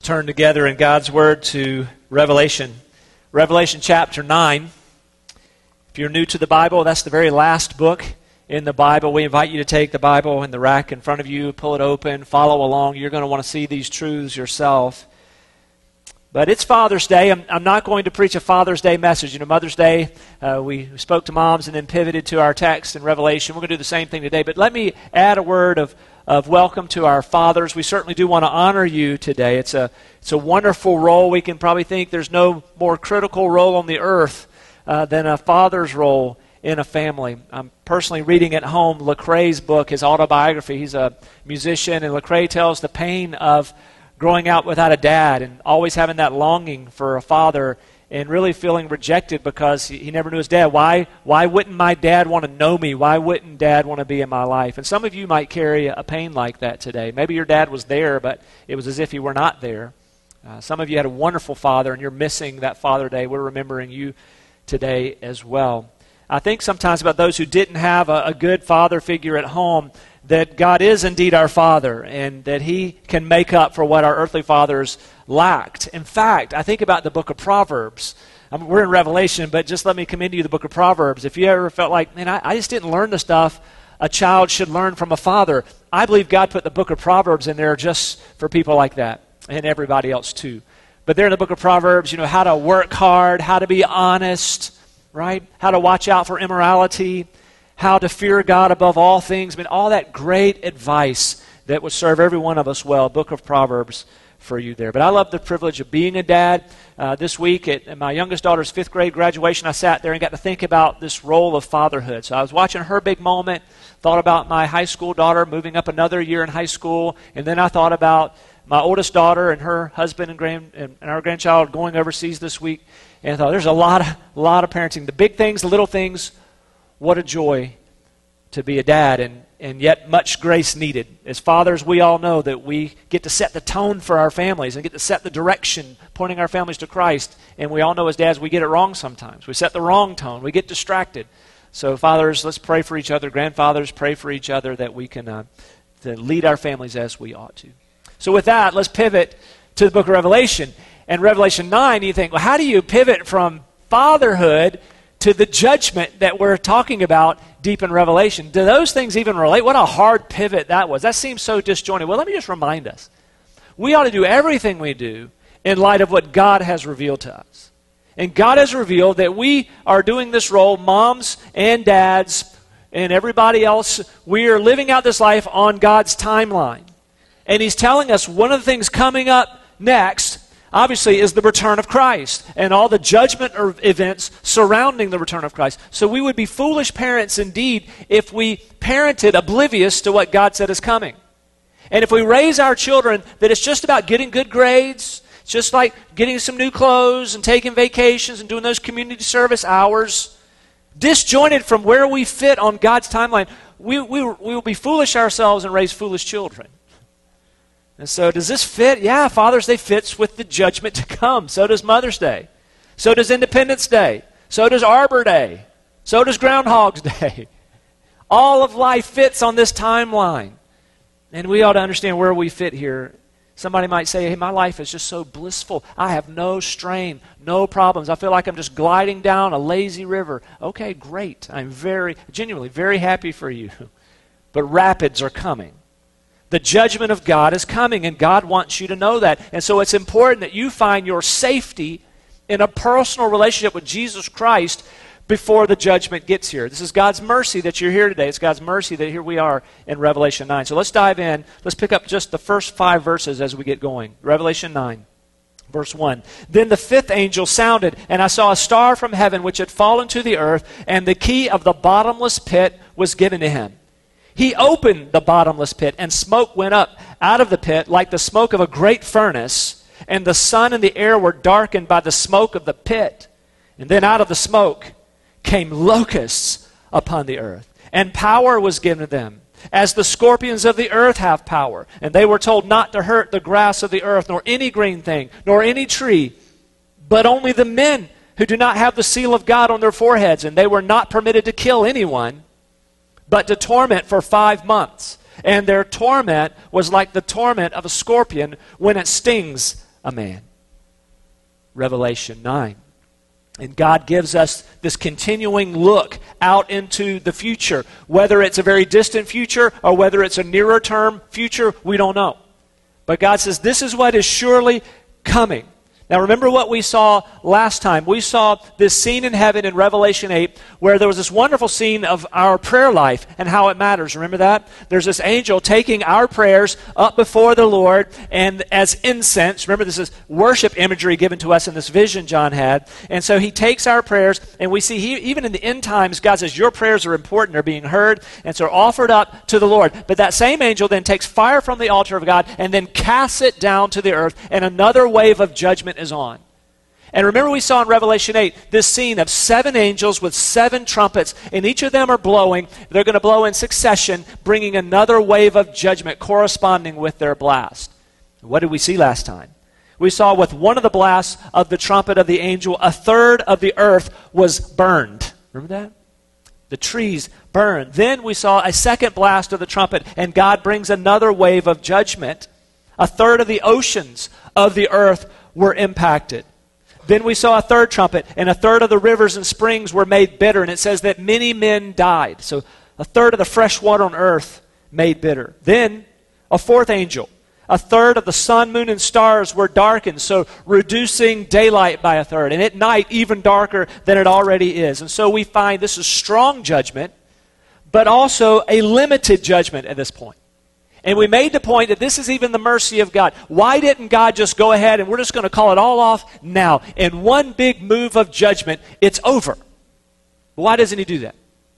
turn together in God's Word to Revelation. Revelation chapter 9. If you're new to the Bible, that's the very last book in the Bible. We invite you to take the Bible in the rack in front of you, pull it open, follow along. You're going to want to see these truths yourself. But it's Father's Day. I'm not going to preach a Father's Day message. You know, Mother's Day, we spoke to moms and then pivoted to our text in Revelation. We're going to do the same thing today. But let me add a word of welcome to our fathers. We certainly do want to honor you today. It's a wonderful role. We can probably think there's no more critical role on the earth than a father's role in a family. I'm personally reading at home Lecrae's book, his autobiography. He's a musician, and Lecrae tells the pain of growing out without a dad and always having that longing for a father and really feeling rejected because he never knew his dad. Why wouldn't my dad want to know me? Why wouldn't dad want to be in my life? And some of you might carry a pain like that today. Maybe your dad was there, but it was as if he were not there. Some of you had a wonderful father, and you're missing that Father Day. We're remembering you today as well. I think sometimes about those who didn't have a good father figure at home, that God is indeed our Father and that He can make up for what our earthly fathers lacked. In fact, I think about the book of Proverbs. We're in Revelation, but just let me commend to you the book of Proverbs. If you ever felt like, man, I just didn't learn the stuff a child should learn from a father, I believe God put the book of Proverbs in there just for people like that and everybody else too. But there in the book of Proverbs, you know, how to work hard, how to be honest, right? How to watch out for immorality, how to fear God above all things. I mean, all that great advice that would serve every one of us well. Book of Proverbs for you there. But I love the privilege of being a dad. This week at my youngest daughter's 5th grade graduation, I sat there and got to think about this role of fatherhood. So I was watching her big moment, thought about my high school daughter moving up another year in high school, and then I thought about my oldest daughter and her husband and our grandchild going overseas this week. And I thought, there's a lot of parenting. The big things, the little things. What a joy to be a dad, and yet much grace needed. As fathers, we all know that we get to set the tone for our families and get to set the direction, pointing our families to Christ. And we all know as dads, we get it wrong sometimes. We set the wrong tone. We get distracted. So fathers, let's pray for each other. Grandfathers, pray for each other that we can to lead our families as we ought to. So with that, let's pivot to the book of Revelation. And Revelation 9, you think, well, how do you pivot from fatherhood to the judgment that we're talking about deep in Revelation? Do those things even relate? What a hard pivot that was. That seems so disjointed. Well, let me just remind us. We ought to do everything we do in light of what God has revealed to us. And God has revealed that we are doing this role, moms and dads and everybody else. We are living out this life on God's timeline. And He's telling us one of the things coming up next, obviously, is the return of Christ and all the judgment events surrounding the return of Christ. So we would be foolish parents indeed if we parented oblivious to what God said is coming. And if we raise our children that it's just about getting good grades, it's just like getting some new clothes and taking vacations and doing those community service hours, disjointed from where we fit on God's timeline, we will be foolish ourselves and raise foolish children. And so does this fit? Yeah, Father's Day fits with the judgment to come. So does Mother's Day. So does Independence Day. So does Arbor Day. So does Groundhog's Day. All of life fits on this timeline. And we ought to understand where we fit here. Somebody might say, hey, my life is just so blissful. I have no strain, no problems. I feel like I'm just gliding down a lazy river. Okay, great. I'm genuinely very happy for you. But rapids are coming. The judgment of God is coming, and God wants you to know that. And so it's important that you find your safety in a personal relationship with Jesus Christ before the judgment gets here. This is God's mercy that you're here today. It's God's mercy that here we are in Revelation 9. So let's dive in. Let's pick up just the first 5 verses as we get going. Revelation 9, verse 1. Then the 5th angel sounded, and I saw a star from heaven which had fallen to the earth, and the key of the bottomless pit was given to him. He opened the bottomless pit, and smoke went up out of the pit like the smoke of a great furnace, and the sun and the air were darkened by the smoke of the pit. And then out of the smoke came locusts upon the earth, and power was given to them, as the scorpions of the earth have power. And they were told not to hurt the grass of the earth, nor any green thing, nor any tree, but only the men who do not have the seal of God on their foreheads. And they were not permitted to kill anyone, but to torment for 5 months. And their torment was like the torment of a scorpion when it stings a man. Revelation 9. And God gives us this continuing look out into the future. Whether it's a very distant future or whether it's a nearer term future, we don't know. But God says this is what is surely coming. Now remember what we saw last time. We saw this scene in heaven in Revelation 8 where there was this wonderful scene of our prayer life and how it matters. Remember that? There's this angel taking our prayers up before the Lord and as incense. Remember this is worship imagery given to us in this vision John had. And so he takes our prayers and we see even in the end times God says your prayers are important, they're being heard, and so offered up to the Lord. But that same angel then takes fire from the altar of God and then casts it down to the earth, and another wave of judgment is on. And remember we saw in Revelation 8 this scene of 7 angels with 7 trumpets, and each of them are blowing. They're going to blow in succession, bringing another wave of judgment corresponding with their blast. What did we see last time? We saw with one of the blasts of the trumpet of the angel, a third of the earth was burned. Remember that? The trees burned. Then we saw a second blast of the trumpet, and God brings another wave of judgment. A third of the oceans of the earth were impacted. Then we saw a third trumpet, and a third of the rivers and springs were made bitter, and it says that many men died. So a third of the fresh water on earth made bitter. Then a fourth angel. A third of the sun, moon, and stars were darkened, so reducing daylight by a third. And at night, even darker than it already is. And so we find this is strong judgment, but also a limited judgment at this point. And we made the point that this is even the mercy of God. Why didn't God just go ahead and we're just going to call it all off now? In one big move of judgment, it's over. Why doesn't he do that?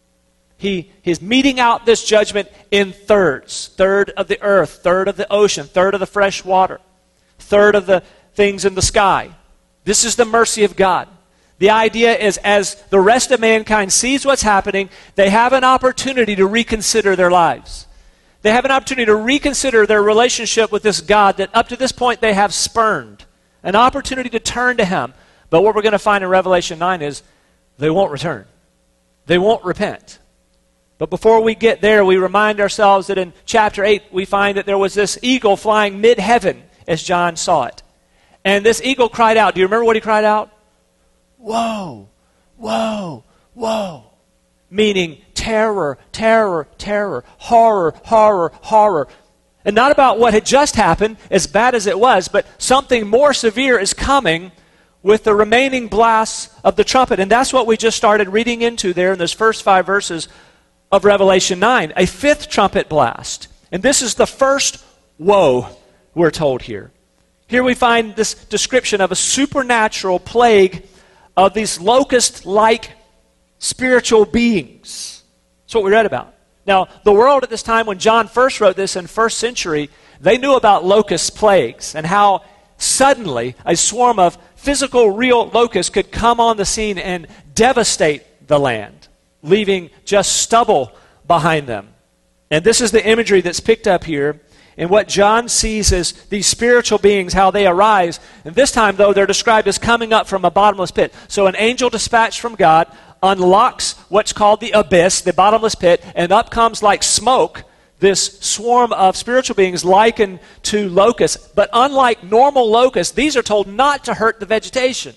He is meting out this judgment in thirds. Third of the earth, third of the ocean, third of the fresh water, third of the things in the sky. This is the mercy of God. The idea is as the rest of mankind sees what's happening, they have an opportunity to reconsider their lives. They have an opportunity to reconsider their relationship with this God that up to this point they have spurned. An opportunity to turn to him. But what we're going to find in Revelation 9 is they won't return. They won't repent. But before we get there, we remind ourselves that in chapter 8 we find that there was this eagle flying mid-heaven as John saw it. And this eagle cried out. Do you remember what he cried out? Woe, woe, woe. Meaning terror, terror, terror, horror, horror, horror. And not about what had just happened, as bad as it was, but something more severe is coming with the remaining blasts of the trumpet. And that's what we just started reading into there in those first 5 verses of Revelation 9. A 5th trumpet blast. And this is the first woe, we're told here. Here we find this description of a supernatural plague of these locust-like spiritual beings. That's what we read about. Now, the world at this time, when John first wrote this in 1st century, they knew about locust plagues and how suddenly a swarm of physical, real locusts could come on the scene and devastate the land, leaving just stubble behind them. And this is the imagery that's picked up here. And what John sees is these spiritual beings, how they arise. And this time, though, they're described as coming up from a bottomless pit. So an angel dispatched from God unlocks what's called the abyss, the bottomless pit, and up comes like smoke this swarm of spiritual beings likened to locusts. But unlike normal locusts, these are told not to hurt the vegetation,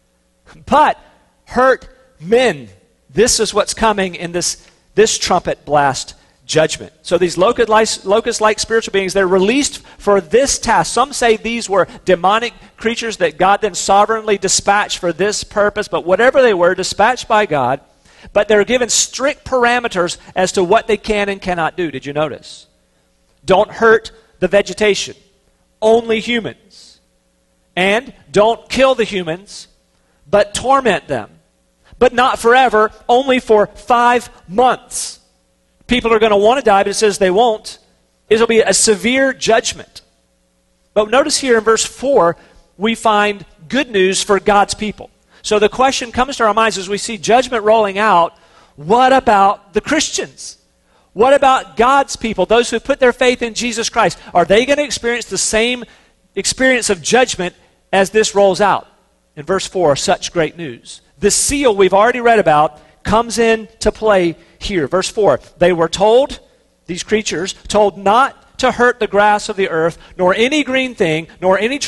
but hurt men. This is what's coming in this trumpet blast judgment. So these locust-like spiritual beings, they're released for this task. Some say these were demonic creatures that God then sovereignly dispatched for this purpose, but whatever they were, dispatched by God, but they're given strict parameters as to what they can and cannot do. Did you notice? Don't hurt the vegetation. Only humans. And don't kill the humans, but torment them. But not forever, only for 5 months. People are going to want to die, but it says they won't. It'll be a severe judgment. But notice here in verse 4, we find good news for God's people. So the question comes to our minds as we see judgment rolling out, what about the Christians? What about God's people, those who put their faith in Jesus Christ? Are they going to experience the same experience of judgment as this rolls out? In verse 4, such great news. The seal we've already read about comes into play here. Verse 4, they were told, these creatures, told not to hurt the grass of the earth, nor any green thing, nor any tree,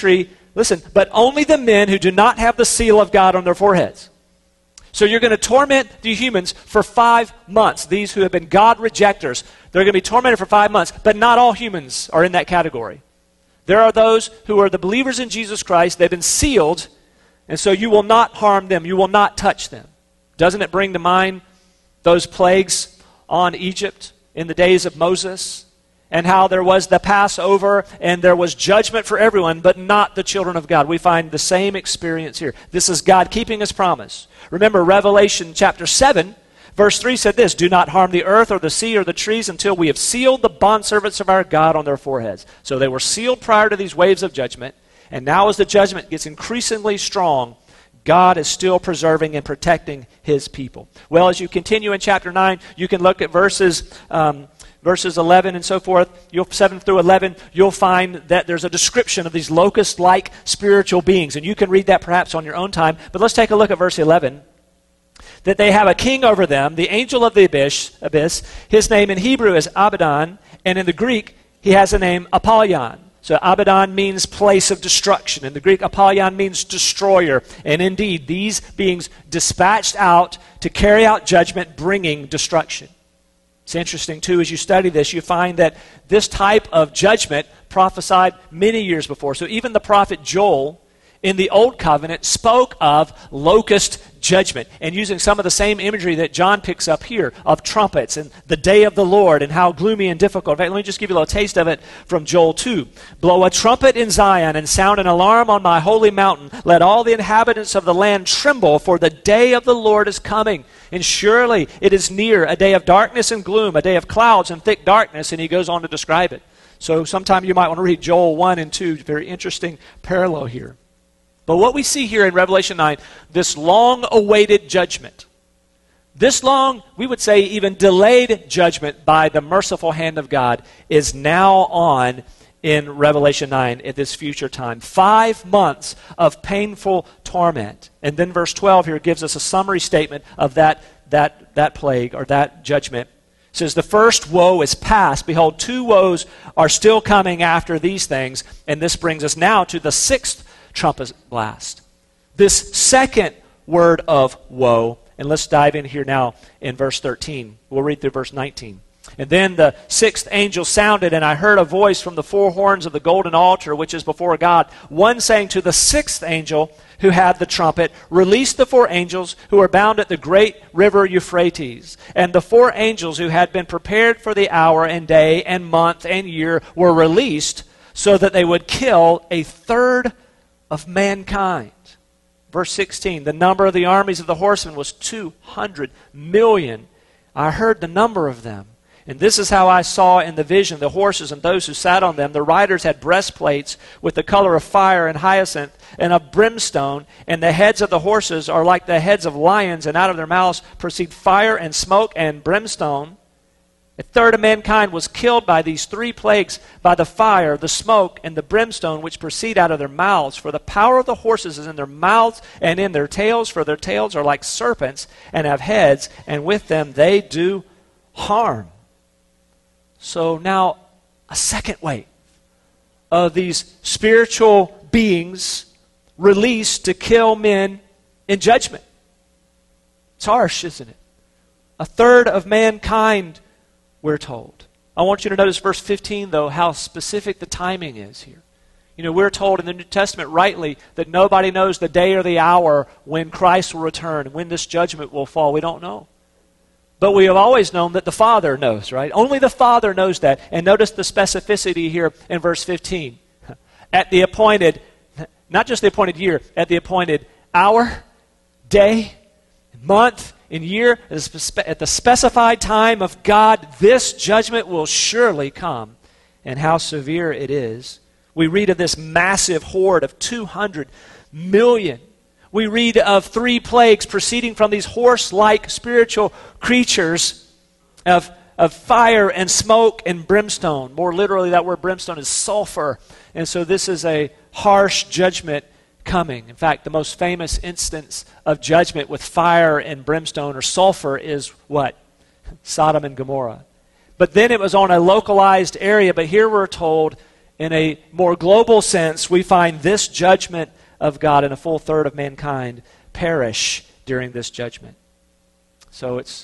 listen, but only the men who do not have the seal of God on their foreheads. So you're going to torment the humans for 5 months. These who have been God rejectors, they're going to be tormented for 5 months. But not all humans are in that category. There are those who are the believers in Jesus Christ. They've been sealed, and so you will not harm them. You will not touch them. Doesn't it bring to mind those plagues on Egypt in the days of Moses? And how there was the Passover and there was judgment for everyone, but not the children of God. We find the same experience here. This is God keeping His promise. Remember, Revelation chapter 7, verse 3 said this, "Do not harm the earth or the sea or the trees until we have sealed the bondservants of our God on their foreheads." So they were sealed prior to these waves of judgment. And now as the judgment gets increasingly strong, God is still preserving and protecting His people. Well, as you continue in chapter 9, you can look at verses 11 and so forth, 7 through 11, you'll find that there's a description of these locust-like spiritual beings. And you can read that perhaps on your own time. But let's take a look at verse 11. That they have a king over them, the angel of the abyss. His name in Hebrew is Abaddon, and in the Greek, he has the name Apollyon. So Abaddon means place of destruction. In the Greek, Apollyon means destroyer. And indeed, these beings dispatched out to carry out judgment, bringing destruction. It's interesting, too, as you study this, you find that this type of judgment prophesied many years before. So even the prophet Joel in the Old Covenant spoke of locust judgment, and using some of the same imagery that John picks up here of trumpets and the day of the Lord and how gloomy and difficult. In fact, let me just give you a little taste of it from Joel 2. "Blow a trumpet in Zion and sound an alarm on my holy mountain. Let all the inhabitants of the land tremble, for the day of the Lord is coming. And surely it is near, a day of darkness and gloom, a day of clouds and thick darkness." And he goes on to describe it. So sometime you might want to read Joel 1 and 2. Very interesting parallel here. But what we see here in Revelation 9, this long-awaited judgment, this long, we would say even delayed judgment by the merciful hand of God is now on in Revelation 9 at this future time. 5 months of painful torment. And then verse 12 here gives us a summary statement of that plague or that judgment. It says, "The first woe is past. Behold, 2 woes are still coming after these things." And this brings us now to the 6th trumpet blast. This second word of woe, and let's dive in here now in verse 13. We'll read through verse 19. "And then the 6th angel sounded, and I heard a voice from the 4 horns of the golden altar, which is before God, one saying to the 6th angel who had the trumpet, 'Release the 4 angels who are bound at the great river Euphrates.' And the 4 angels who had been prepared for the hour and day and month and year were released, so that they would kill a third of mankind." Verse 16, "The number of the armies of the horsemen was 200 million. I heard the number of them. And this is how I saw in the vision the horses and those who sat on them. The riders had breastplates with the color of fire and hyacinth and of brimstone, and the heads of the horses are like the heads of lions, and out of their mouths proceed fire and smoke and brimstone. A third of mankind was killed by these 3 plagues, by the fire, the smoke, and the brimstone which proceed out of their mouths. For the power of the horses is in their mouths and in their tails, for their tails are like serpents and have heads, and with them they do harm." So now a second wave of these spiritual beings released to kill men in judgment. It's harsh, isn't it? A third of mankind, we're told. I want you to notice verse 15, though, how specific the timing is here. You know, we're told in the New Testament rightly that nobody knows the day or the hour when Christ will return, when this judgment will fall. We don't know. But we have always known that the Father knows, right? Only the Father knows that. And notice the specificity here in verse 15. At the appointed, not just the appointed year, at the appointed hour, day, month, in year, at the specified time of God, this judgment will surely come. And how severe it is. We read of this massive horde of 200 million. We read of 3 plagues proceeding from these horse-like spiritual creatures of fire and smoke and brimstone. More literally, that word brimstone is sulfur. And so this is a harsh judgment coming. In fact, the most famous instance of judgment with fire and brimstone or sulfur is what? Sodom and Gomorrah. But then it was on a localized area, but here we're told in a more global sense, we find this judgment of God, and a full third of mankind perish during this judgment. So it's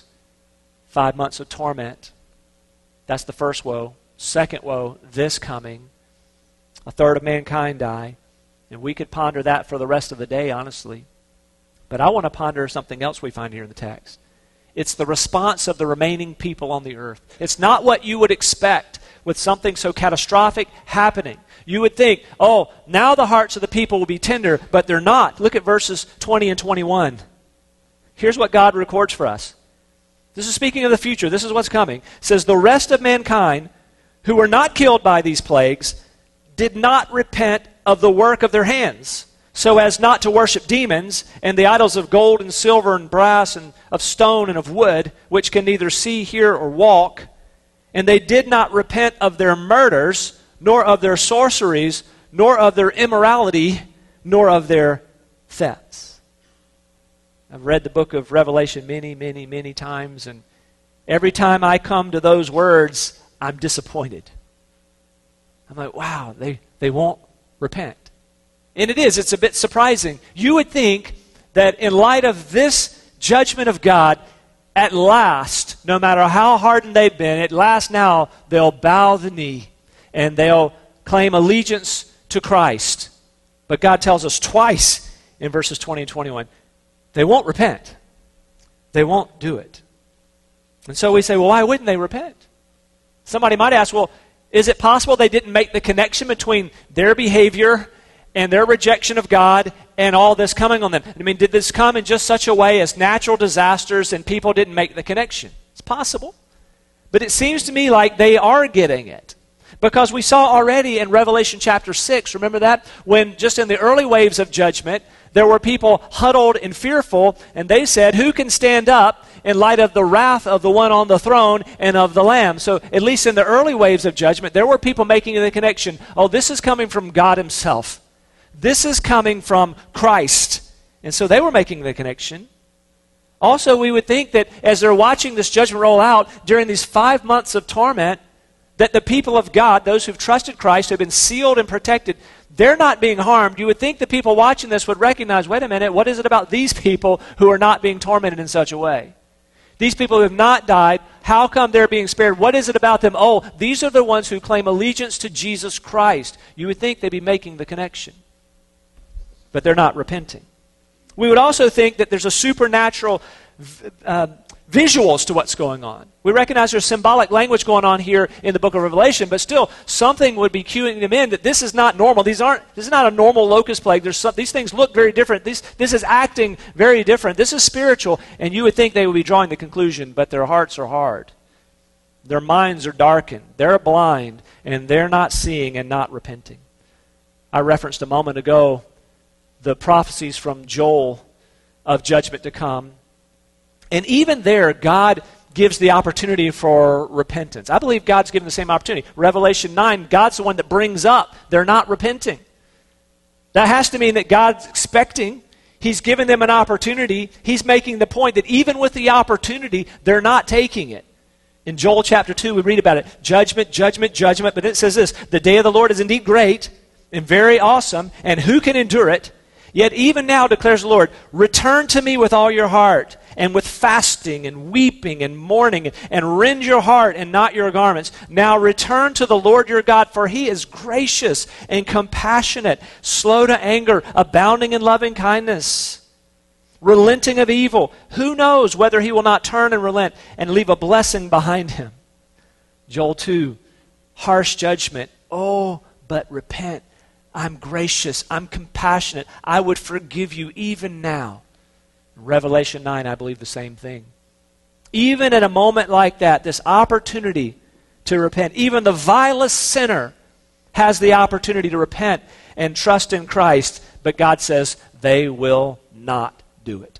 5 months of torment. That's the first woe. Second woe, this coming. A third of mankind die. And we could ponder that for the rest of the day, honestly. But I want to ponder something else we find here in the text. It's the response of the remaining people on the earth. It's not what you would expect with something so catastrophic happening. You would think, oh, now the hearts of the people will be tender, but they're not. Look at verses 20 and 21. Here's what God records for us. This is speaking of the future. This is what's coming. It says, the rest of mankind who were not killed by these plagues did not repent of the work of their hands, so as not to worship demons and the idols of gold and silver and brass and of stone and of wood, which can neither see, hear, or walk. And they did not repent of their murders, nor of their sorceries, nor of their immorality, nor of their thefts. I've read the book of Revelation many, many, many times, and every time I come to those words, I'm disappointed. I'm like, wow, they won't repent. And it's a bit surprising. You would think that in light of this judgment of God, at last, no matter how hardened they've been, at last now they'll bow the knee and they'll claim allegiance to Christ. But God tells us twice in verses 20 and 21, they won't repent. They won't do it. And so we say, well, why wouldn't they repent? Somebody might ask, well, is it possible they didn't make the connection between their behavior and their rejection of God and all this coming on them? I mean, did this come in just such a way as natural disasters and people didn't make the connection? It's possible. But it seems to me like they are getting it. Because we saw already in Revelation chapter 6, remember that? When just in the early waves of judgment, there were people huddled and fearful, and they said, who can stand up in light of the wrath of the one on the throne and of the Lamb? So at least in the early waves of judgment, there were people making the connection, oh, this is coming from God himself. This is coming from Christ. And so they were making the connection. Also, we would think that as they're watching this judgment roll out during these 5 months of torment, that the people of God, those who've trusted Christ, who have been sealed and protected, they're not being harmed. You would think the people watching this would recognize, wait a minute, what is it about these people who are not being tormented in such a way? These people who have not died, how come they're being spared? What is it about them? Oh, these are the ones who claim allegiance to Jesus Christ. You would think they'd be making the connection. But they're not repenting. We would also think that there's a supernatural visuals to what's going on. We recognize there's symbolic language going on here in the book of Revelation, but still something would be cueing them in that this is not normal. This is not a normal locust plague. These things look very different. This is acting very different. This is spiritual, and you would think they would be drawing the conclusion, but their hearts are hard. Their minds are darkened. They're blind, and they're not seeing and not repenting. I referenced a moment ago the prophecies from Joel of judgment to come. And even there, God gives the opportunity for repentance. I believe God's given the same opportunity. Revelation 9, God's the one that brings up they're not repenting. That has to mean that God's expecting. He's given them an opportunity. He's making the point that even with the opportunity, they're not taking it. In Joel chapter 2, we read about it. Judgment, judgment, judgment. But it says this, the day of the Lord is indeed great and very awesome, and who can endure it? Yet even now, declares the Lord, return to me with all your heart, and with fasting and weeping and mourning, and rend your heart and not your garments. Now return to the Lord your God, for he is gracious and compassionate, slow to anger, abounding in loving kindness, relenting of evil. Who knows whether he will not turn and relent and leave a blessing behind him? Joel 2, harsh judgment. Oh, but repent. I'm gracious. I'm compassionate. I would forgive you even now. Revelation 9, I believe the same thing. Even at a moment like that, this opportunity to repent, even the vilest sinner has the opportunity to repent and trust in Christ, but God says they will not do it.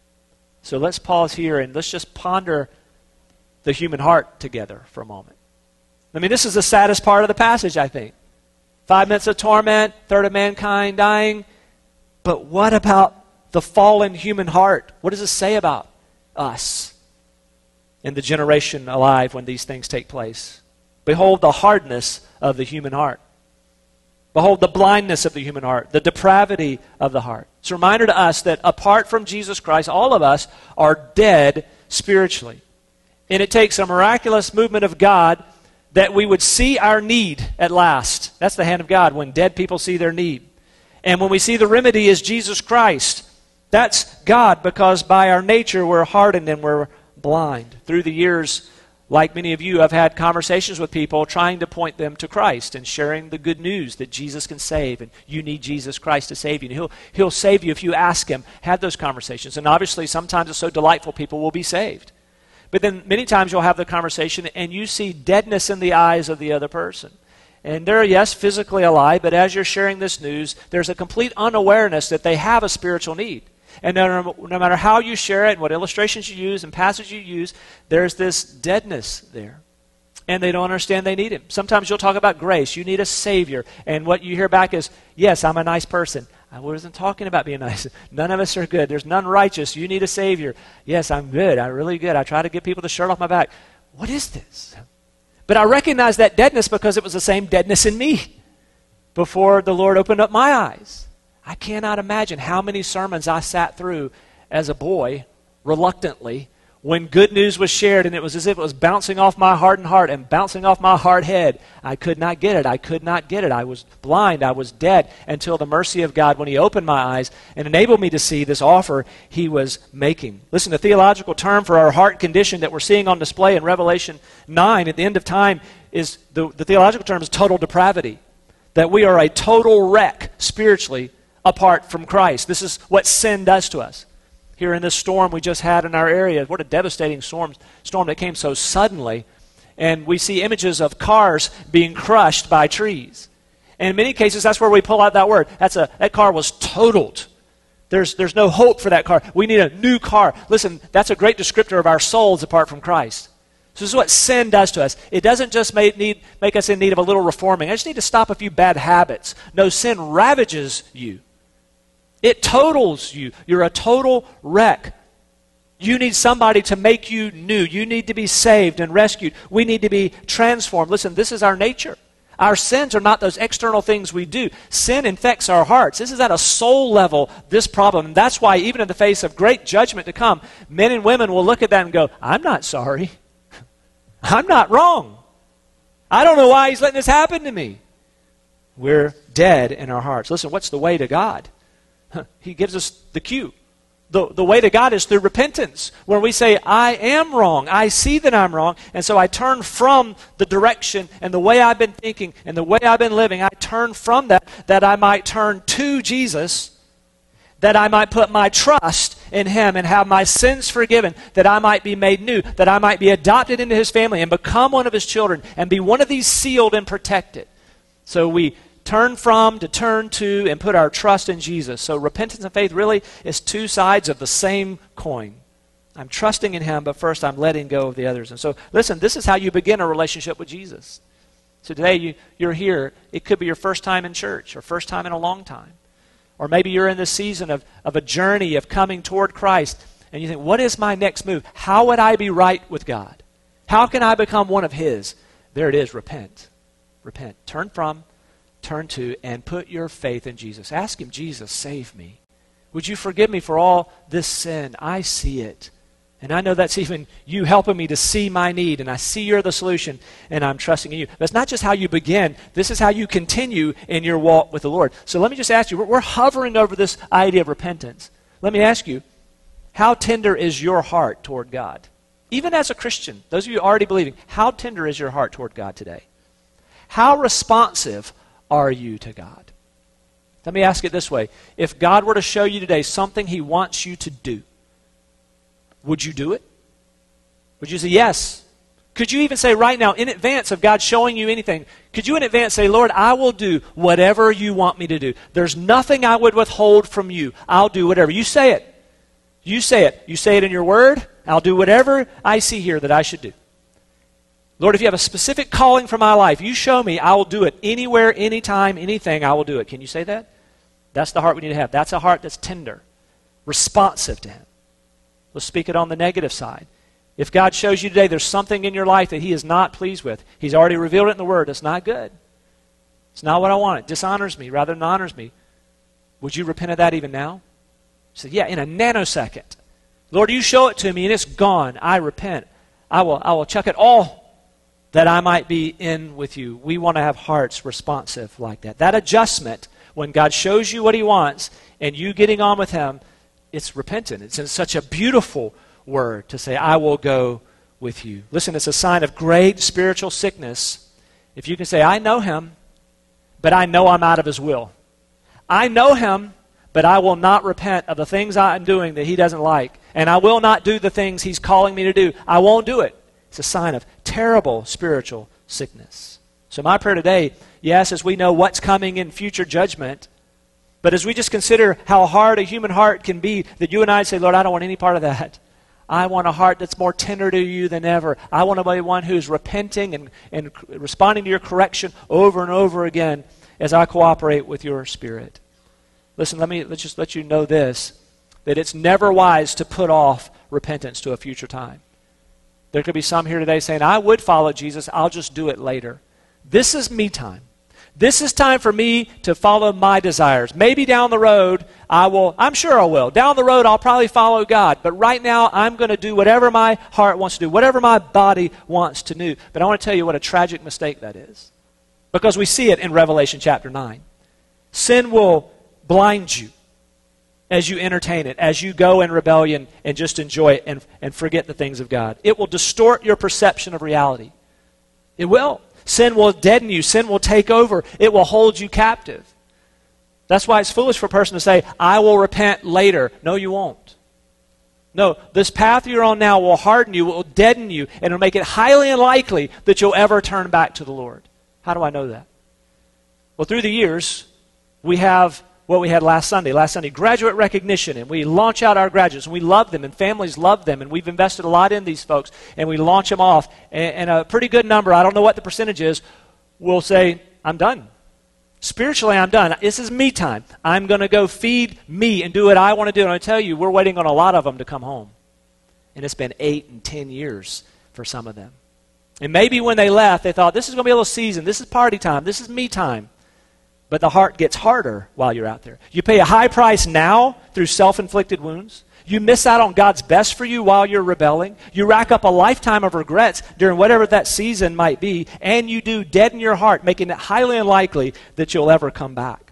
So let's pause here and let's just ponder the human heart together for a moment. I mean, this is the saddest part of the passage, I think. 5 minutes of torment, third of mankind dying. But what about the fallen human heart? What does it say about us in the generation alive when these things take place? Behold the hardness of the human heart. Behold the blindness of the human heart, the depravity of the heart. It's a reminder to us that apart from Jesus Christ, all of us are dead spiritually. And it takes a miraculous movement of God that we would see our need at last. That's the hand of God, when dead people see their need. And when we see the remedy is Jesus Christ, that's God, because by our nature we're hardened and we're blind. Through the years, like many of you, I've had conversations with people trying to point them to Christ and sharing the good news that Jesus can save, and you need Jesus Christ to save you. And He'll save you if you ask Him. Have those conversations. And obviously sometimes it's so delightful people will be saved. But then many times you'll have the conversation and you see deadness in the eyes of the other person. And they're, yes, physically alive, but as you're sharing this news, there's a complete unawareness that they have a spiritual need. And no matter how you share it and what illustrations you use and passages you use, there's this deadness there. And they don't understand they need Him. Sometimes you'll talk about grace. You need a Savior. And what you hear back is, yes, I'm a nice person. I wasn't talking about being nice. None of us are good. There's none righteous. You need a Savior. Yes, I'm good. I'm really good. I try to get people the shirt off my back. What is this? But I recognize that deadness because it was the same deadness in me before the Lord opened up my eyes. I cannot imagine how many sermons I sat through as a boy, reluctantly, when good news was shared and it was as if it was bouncing off my hardened heart and bouncing off my hard head. I could not get it. I could not get it. I was blind. I was dead until the mercy of God, when He opened my eyes and enabled me to see this offer He was making. Listen, the theological term for our heart condition that we're seeing on display in Revelation 9 at the end of time is, the theological term is total depravity. That we are a total wreck spiritually apart from Christ. This is what sin does to us. Here in this storm we just had in our area, what a devastating storm that came so suddenly. And we see images of cars being crushed by trees. And in many cases, that's where we pull out that word. That car was totaled. There's no hope for that car. We need a new car. Listen, that's a great descriptor of our souls apart from Christ. So this is what sin does to us. It doesn't just make us in need of a little reforming. I just need to stop a few bad habits. No, sin ravages you. It totals you. You're a total wreck. You need somebody to make you new. You need to be saved and rescued. We need to be transformed. Listen, this is our nature. Our sins are not those external things we do. Sin infects our hearts. This is at a soul level, this problem. And that's why even in the face of great judgment to come, men and women will look at that and go, I'm not sorry. I'm not wrong. I don't know why He's letting this happen to me. We're dead in our hearts. Listen, what's the way to God? He gives us the cue. The way to God is through repentance, where we say, I am wrong. I see that I'm wrong, and so I turn from the direction and the way I've been thinking and the way I've been living. I turn from that I might turn to Jesus, that I might put my trust in Him and have my sins forgiven, that I might be made new, that I might be adopted into His family and become one of His children and be one of these sealed and protected. So we turn from to turn to and put our trust in Jesus. So repentance and faith really is two sides of the same coin. I'm trusting in Him, but first I'm letting go of the others. And so, listen, this is how you begin a relationship with Jesus. So today you're here. It could be your first time in church or first time in a long time. Or maybe you're in this season of a journey of coming toward Christ, and you think, what is my next move? How would I be right with God? How can I become one of His? There it is, repent. Repent. Turn from, turn to, and put your faith in Jesus. Ask Him, Jesus, save me. Would you forgive me for all this sin? I see it. And I know that's even you helping me to see my need, and I see you're the solution, and I'm trusting in you. But it's not just how you begin. This is how you continue in your walk with the Lord. So let me just ask you, we're hovering over this idea of repentance. Let me ask you, how tender is your heart toward God? Even as a Christian, those of you already believing, how tender is your heart toward God today? How responsive are you to God? Let me ask it this way. If God were to show you today something He wants you to do, would you do it? Would you say yes? Could you even say right now, in advance of God showing you anything, could you in advance say, Lord, I will do whatever you want me to do. There's nothing I would withhold from you. I'll do whatever. You say it. You say it. You say it in your word. I'll do whatever I see here that I should do. Lord, if you have a specific calling for my life, you show me, I will do it. Anywhere, anytime, anything, I will do it. Can you say that? That's the heart we need to have. That's a heart that's tender, responsive to Him. Let's speak it on the negative side. If God shows you today there's something in your life that He is not pleased with, He's already revealed it in the Word, it's not good. It's not what I want. It dishonors me rather than honors me. Would you repent of that even now? He said, yeah, in a nanosecond. Lord, you show it to me and it's gone. I repent. I will chuck it all that I might be in with you. We want to have hearts responsive like that. That adjustment, when God shows you what he wants and you getting on with him, it's repentant. It's such a beautiful word to say, I will go with you. Listen, it's a sign of great spiritual sickness if you can say, I know him, but I know I'm out of his will. I know him, but I will not repent of the things I'm doing that he doesn't like. And I will not do the things he's calling me to do. I won't do it. It's a sign of terrible spiritual sickness. So my prayer today, yes, as we know what's coming in future judgment, but as we just consider how hard a human heart can be, that you and I say, Lord, I don't want any part of that. I want a heart that's more tender to you than ever. I want to be one who's repenting and responding to your correction over and over again as I cooperate with your Spirit. Listen, let's just let you know this, that it's never wise to put off repentance to a future time. There could be some here today saying, I would follow Jesus, I'll just do it later. This is me time. This is time for me to follow my desires. Maybe down the road, I'm sure I will. Down the road, I'll probably follow God. But right now, I'm going to do whatever my heart wants to do, whatever my body wants to do. But I want to tell you what a tragic mistake that is. Because we see it in Revelation chapter 9. Sin will blind you as you entertain it, as you go in rebellion and just enjoy it and forget the things of God. It will distort your perception of reality. It will. Sin will deaden you. Sin will take over. It will hold you captive. That's why it's foolish for a person to say, I will repent later. No, you won't. No, this path you're on now will harden you, will deaden you, and it'll make it highly unlikely that you'll ever turn back to the Lord. How do I know that? Well, through the years, we have what we had last Sunday. Last Sunday, graduate recognition, and we launch out our graduates, and we love them, and families love them, and we've invested a lot in these folks, and we launch them off, and a pretty good number, I don't know what the percentage is, will say, I'm done. Spiritually, I'm done. This is me time. I'm going to go feed me and do what I want to do, and I tell you, we're waiting on a lot of them to come home. And it's been 8 and 10 years for some of them. And maybe when they left, they thought, this is going to be a little season, this is party time, this is me time. But the heart gets harder while you're out there. You pay a high price now through self-inflicted wounds. You miss out on God's best for you while you're rebelling. You rack up a lifetime of regrets during whatever that season might be. And you do deaden your heart, making it highly unlikely that you'll ever come back.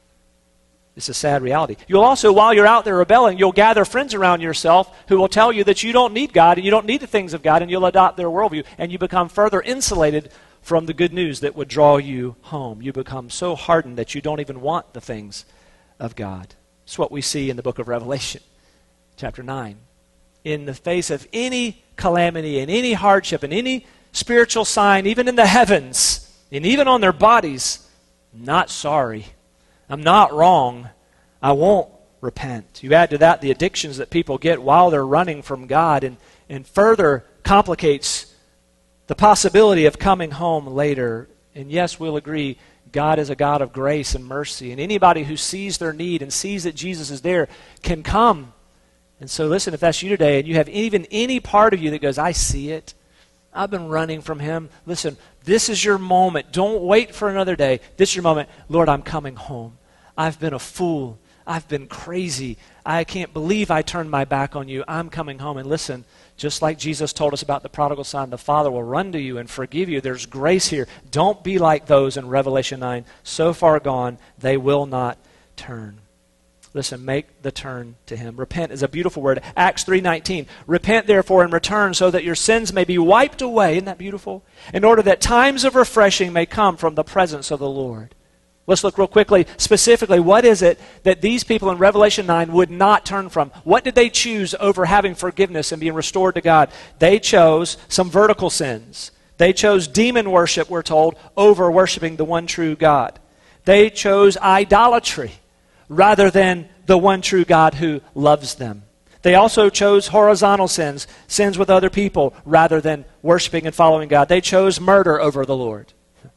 It's a sad reality. You'll also, while you're out there rebelling, you'll gather friends around yourself who will tell you that you don't need God and you don't need the things of God, and you'll adopt their worldview. And you become further insulated from the good news that would draw you home. You become so hardened that you don't even want the things of God. It's what we see in the book of Revelation, chapter 9. In the face of any calamity and any hardship and any spiritual sign, even in the heavens and even on their bodies, I'm not sorry. I'm not wrong. I won't repent. You add to that the addictions that people get while they're running from God, and further complicates the possibility of coming home later. And yes, we'll agree, God is a God of grace and mercy. And anybody who sees their need and sees that Jesus is there can come. And so listen, if that's you today and you have even any part of you that goes, I see it, I've been running from him. Listen, this is your moment. Don't wait for another day. This is your moment. Lord, I'm coming home. I've been a fool. I've been crazy. I can't believe I turned my back on you. I'm coming home. And listen, just like Jesus told us about the prodigal son, the Father will run to you and forgive you. There's grace here. Don't be like those in Revelation 9. So far gone, they will not turn. Listen, make the turn to him. Repent is a beautiful word. Acts 3:19. Repent therefore and return so that your sins may be wiped away. Isn't that beautiful? In order that times of refreshing may come from the presence of the Lord. Let's look real quickly, specifically, what is it that these people in Revelation 9 would not turn from? What did they choose over having forgiveness and being restored to God? They chose some vertical sins. They chose demon worship, we're told, over worshiping the one true God. They chose idolatry rather than the one true God who loves them. They also chose horizontal sins, sins with other people, rather than worshiping and following God. They chose murder over the Lord.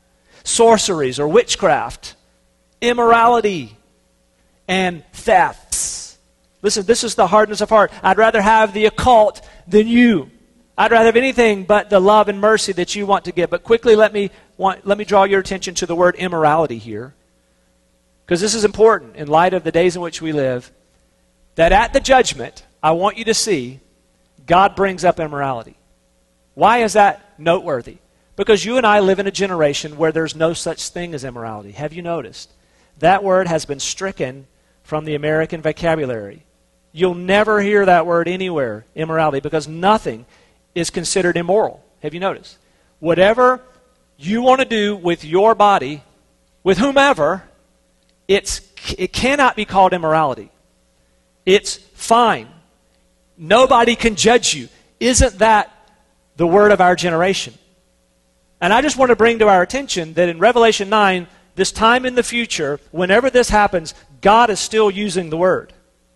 Sorceries or witchcraft, immorality, and thefts. Listen, this is the hardness of heart. I'd rather have the occult than you. I'd rather have anything but the love and mercy that you want to give. But quickly let me let me draw your attention to the word immorality here, because this is important in light of the days in which we live, that at the judgment, I want you to see, God brings up immorality. Why is that noteworthy? Because you and I live in a generation where there's no such thing as immorality. Have you noticed? That word has been stricken from the American vocabulary. You'll never hear that word anywhere, immorality, because nothing is considered immoral. Have you noticed? Whatever you want to do with your body, with whomever, it cannot be called immorality. It's fine. Nobody can judge you. Isn't that the word of our generation? And I just want to bring to our attention that in Revelation 9, this time in the future, whenever this happens, God is still using the word.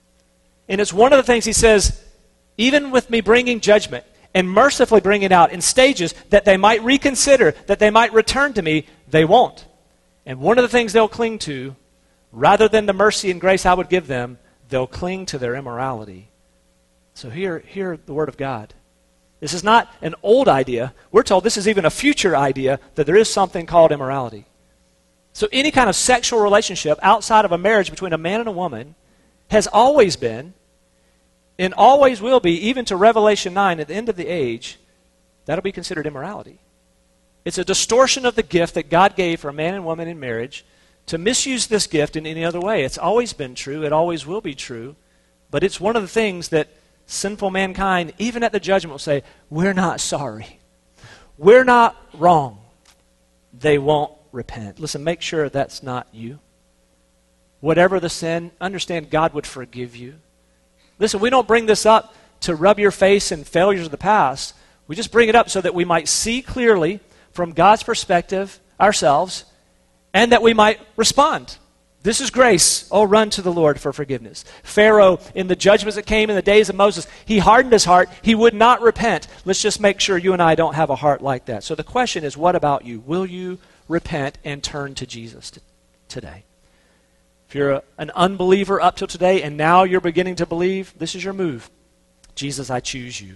And it's one of the things he says, even with me bringing judgment and mercifully bringing it out in stages that they might reconsider, that they might return to me, they won't. And one of the things they'll cling to, rather than the mercy and grace I would give them, they'll cling to their immorality. So hear the word of God. This is not an old idea. We're told this is even a future idea, that there is something called immorality. So any kind of sexual relationship outside of a marriage between a man and a woman has always been, and always will be, even to Revelation 9 at the end of the age, that'll be considered immorality. It's a distortion of the gift that God gave for a man and woman in marriage to misuse this gift in any other way. It's always been true. It always will be true. But it's one of the things that sinful mankind, even at the judgment, will say, we're not sorry. We're not wrong. They won't repent. Listen, make sure that's not you. Whatever the sin, understand God would forgive you. Listen, we don't bring this up to rub your face in failures of the past. We just bring it up so that we might see clearly from God's perspective ourselves, and that we might respond. This is grace. Oh, run to the Lord for forgiveness. Pharaoh, in the judgments that came in the days of Moses, he hardened his heart. He would not repent. Let's just make sure you and I don't have a heart like that. So the question is, what about you? Will you repent and turn to Jesus today? If you're an unbeliever up till today and now you're beginning to believe, this is your move. Jesus, I choose you.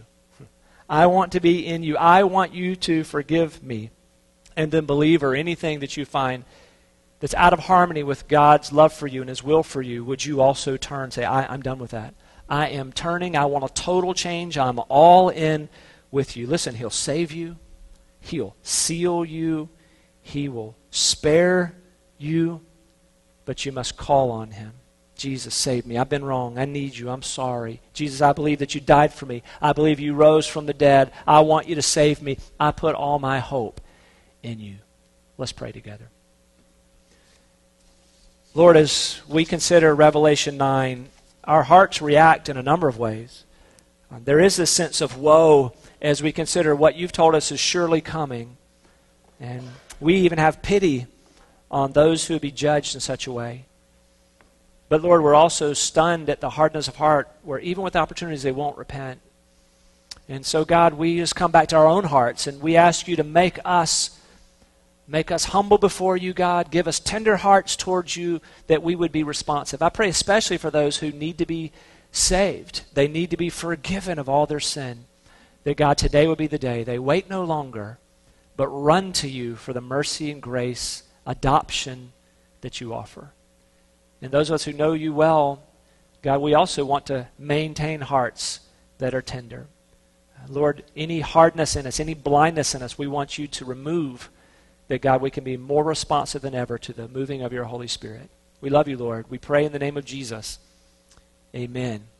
I want to be in you. I want you to forgive me. And then believer, anything that you find that's out of harmony with God's love for you and his will for you, would you also turn and say, I'm done with that. I am turning. I want a total change. I'm all in with you. Listen, he'll save you. He'll seal you. He will spare you. But you must call on him. Jesus, save me. I've been wrong. I need you. I'm sorry. Jesus, I believe that you died for me. I believe you rose from the dead. I want you to save me. I put all my hope in you. Let's pray together. Lord, as we consider Revelation 9, our hearts react in a number of ways. There is this sense of woe as we consider what you've told us is surely coming. And we even have pity on those who will be judged in such a way. But Lord, we're also stunned at the hardness of heart where even with opportunities they won't repent. And so God, we just come back to our own hearts and we ask you to make us humble before you, God. Give us tender hearts towards you that we would be responsive. I pray especially for those who need to be saved. They need to be forgiven of all their sin. That God, today would be the day. They wait no longer, but run to you for the mercy and grace, adoption that you offer. And those of us who know you well, God, we also want to maintain hearts that are tender. Lord, any hardness in us, any blindness in us, we want you to remove, that God, we can be more responsive than ever to the moving of your Holy Spirit. We love you, Lord. We pray in the name of Jesus. Amen.